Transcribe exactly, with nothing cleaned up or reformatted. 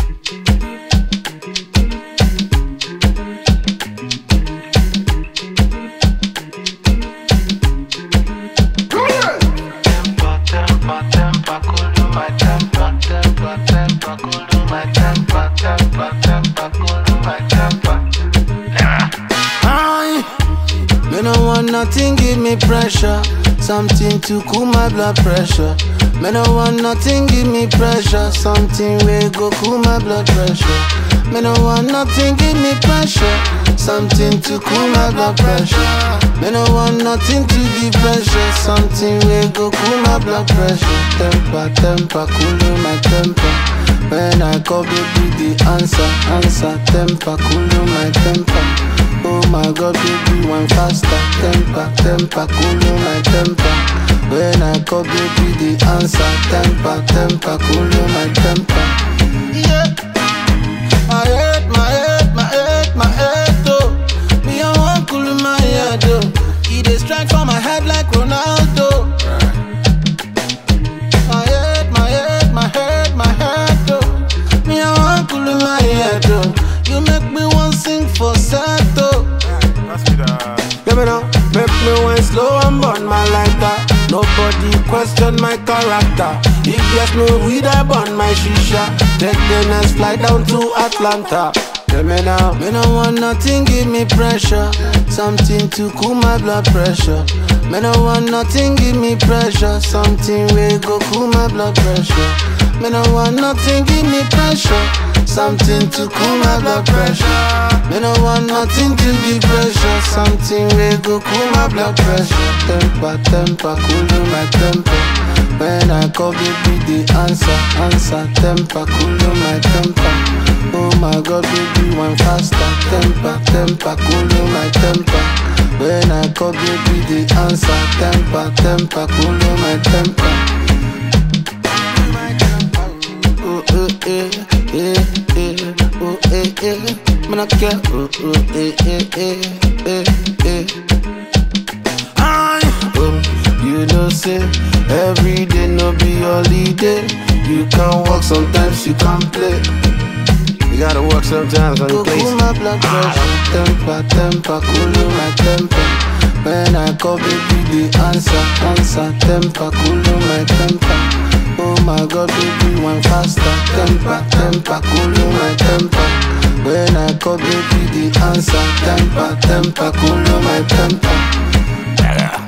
Me no want nothing, give me pressure. Something to cool my blood pressure. Me no want nothing, give me pressure. Something will go cool my blood pressure. Me no want nothing, give me pressure. Something to cool my blood pressure. Me no want nothing to give pressure. Something will go cool my blood pressure. Temper, temper, cool my temper. When I call baby the answer, answer. Temper, cool my temper. Oh my God, baby, one faster. Temper, temper, cool my temper. When I call baby the answer. Temper, temper, cool my temper. Yeah. My head, my head, my head, my head, oh. Me I want cool my head, oh. He dey strike for my head like Ronaldo. My head, my head, my head, my head, oh. Me I want cool my head, oh. You make me want sing for sad, oh. Let me know, make me wine slow and burn my lighter. Nobody question my character. If yes me weed, I burn my shisha. Take the next flight down to Atlanta. Let me know, me no want nothing, give me pressure. Something to cool my blood pressure. Me no want nothing, give me pressure. Something will go cool my blood pressure. Me no want nothing, give me pressure. Something to cool my blood pressure. Me no want nothing to give pressure. Something will go cool my blood pressure. Temper, temper, cool my temper. When I call baby the answer, answer. Temper, cool my temper. Oh my God, baby, one faster. Temper, temper, cool my temper. When I call baby the answer. Temper, temper, cool my temper. Oh, oh, eh, eh, eh, oh, eh, eh. Man, I care. Oh, oh, eh, eh, eh, eh, eh. Oh, you know, say every day no be holiday. You can walk sometimes, you can play. You gotta work sometimes on your place. Cool my blood pressure. Temper, temper, cool my temper. When I call baby the answer, answer. Temper, cool my temper. Oh my God, baby, one faster. Temper, temper, cool my temper. When I call baby the answer. Temper, temper, cool my temper.